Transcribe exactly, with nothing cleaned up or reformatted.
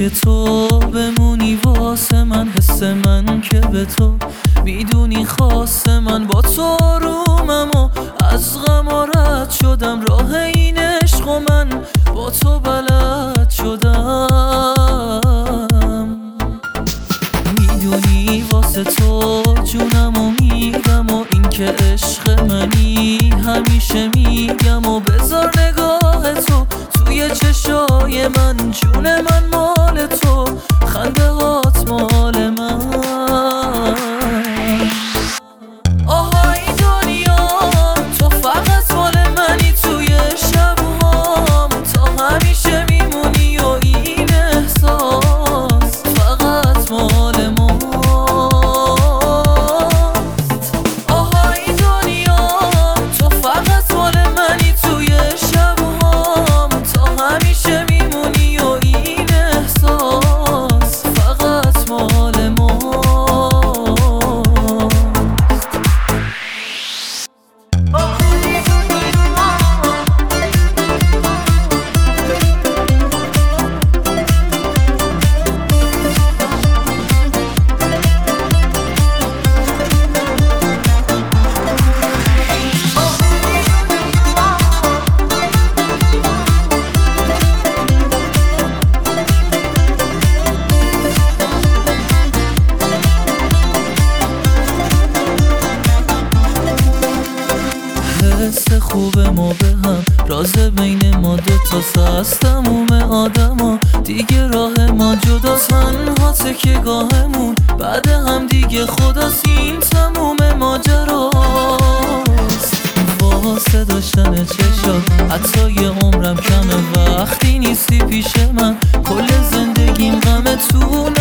که تو بمونی واسه من، حس من که به تو میدونی خاصه من. با تو آرومم و از غم رد شدم، راه این عشق و من با تو بلد شدم. میدونی واسه تو جونم و میدم و این که عشق منی همیشه میگم. و بذار نگاه تو توی چشای من، جون من مال تو، خنده هات مال من. آها این دنیا تو فقط مال منی، توی شبهام تا همیشه میمونی و این احساس فقط مال ماست. آها این دنیا تو فقط مال منی، توی شبهام تا همیشه میمونی و این احساس فقط مال ماست. حس خوب ما به هم، راز بین ما دوتاست، از تموم آدما دیگه راه ما جداست. تنها تکیه‌گاهمون بعد هم دیگه خداست، این تموم ماجراست. واسه داشتن چشات حتی یه عمرم کمه، وقتی نیستی پیش من کل زندگیم غمه. تو